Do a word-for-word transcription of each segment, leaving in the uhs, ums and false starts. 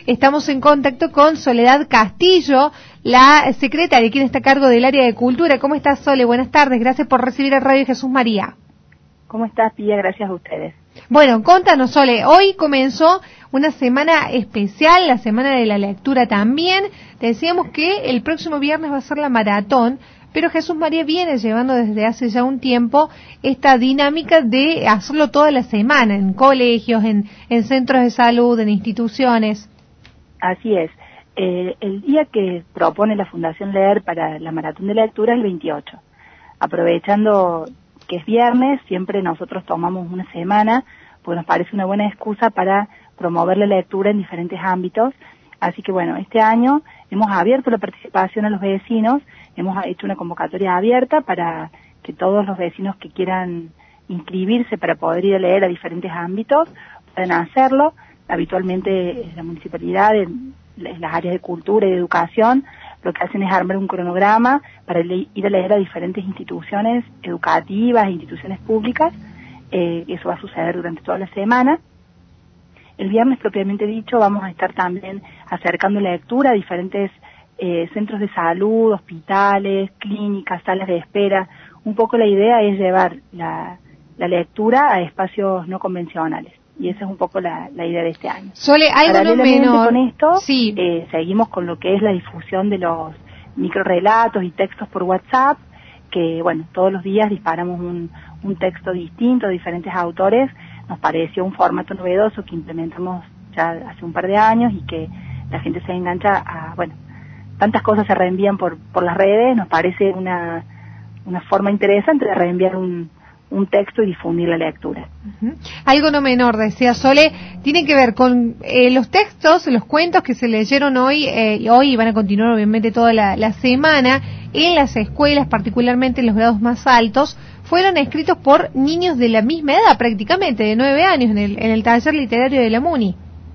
estamos en contacto con Soledad Castillo, la secretaria, quien está a cargo del área de cultura. ¿Cómo estás, Sole? Buenas tardes, gracias por recibir a Radio Jesús María. ¿Cómo estás, Pía? Gracias a ustedes. Bueno, contanos, Sole, hoy comenzó una semana especial, la semana de la lectura también. Te decíamos que el próximo viernes va a ser la maratón, pero Jesús María viene llevando desde hace ya un tiempo esta dinámica de hacerlo toda la semana, en colegios, en, en centros de salud, en instituciones. Así es. Eh, el día que propone la Fundación Leer para la maratón de lectura es el veintiocho. Aprovechando que es viernes, siempre nosotros tomamos una semana, porque nos parece una buena excusa para promover la lectura en diferentes ámbitos. Así que bueno, este año hemos abierto la participación a los vecinos, hemos hecho una convocatoria abierta para que todos los vecinos que quieran inscribirse para poder ir a leer a diferentes ámbitos puedan hacerlo. Habitualmente la municipalidad, en las áreas de cultura y de educación, lo que hacen es armar un cronograma para ir a leer a diferentes instituciones educativas, instituciones públicas. Eh, eso va a suceder durante toda la semana. El viernes, propiamente dicho, vamos a estar también acercando la lectura a diferentes eh, centros de salud, hospitales, clínicas, salas de espera. Un poco la idea es llevar la, la lectura a espacios no convencionales. Y esa es un poco la, la idea de este año. Sole, algo no menor. Con esto, sí. eh, seguimos con lo que es la difusión de los microrelatos y textos por WhatsApp, que, bueno, todos los días disparamos un, un texto distinto de diferentes autores. Nos pareció un formato novedoso que implementamos ya hace un par de años y que la gente se engancha a, bueno, tantas cosas se reenvían por, por las redes. Nos parece una, una forma interesante de reenviar un un texto y difundir la lectura. Uh-huh. Algo no menor, decía Sole, tiene que ver con eh, los textos, los cuentos que se leyeron hoy, eh, y hoy van a continuar obviamente toda la, la semana, en las escuelas, particularmente en los grados más altos, fueron escritos por niños de la misma edad, prácticamente, de nueve años, en el, en el taller literario de la MUNI.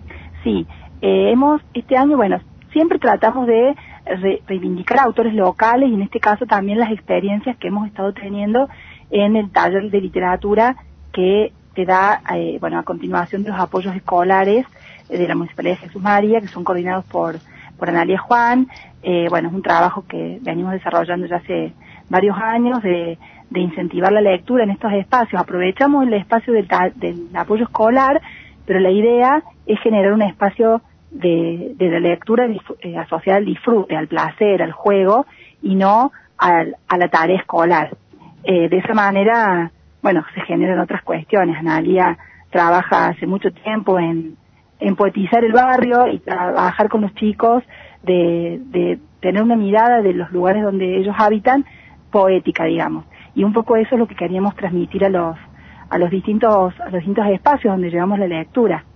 Sí, eh, hemos, este año, bueno, siempre tratamos de re- reivindicar autores locales y en este caso también las experiencias que hemos estado teniendo en el taller de literatura que te da, eh, bueno, a continuación de los apoyos escolares de la Municipalidad de Jesús María, que son coordinados por, por Analia Juan. Eh, bueno, es un trabajo que venimos desarrollando ya hace varios años de, de incentivar la lectura en estos espacios. Aprovechamos el espacio del, ta- del apoyo escolar, pero la idea es generar un espacio de, de la lectura eh, asociada al disfrute, al placer, al juego, y no al, a la tarea escolar. Eh, de esa manera, bueno, se generan otras cuestiones. Analia trabaja hace mucho tiempo en, en poetizar el barrio y trabajar con los chicos de, de tener una mirada de los lugares donde ellos habitan poética, digamos. Y un poco eso es lo que queríamos transmitir a los a los distintos a los distintos espacios donde llevamos la lectura.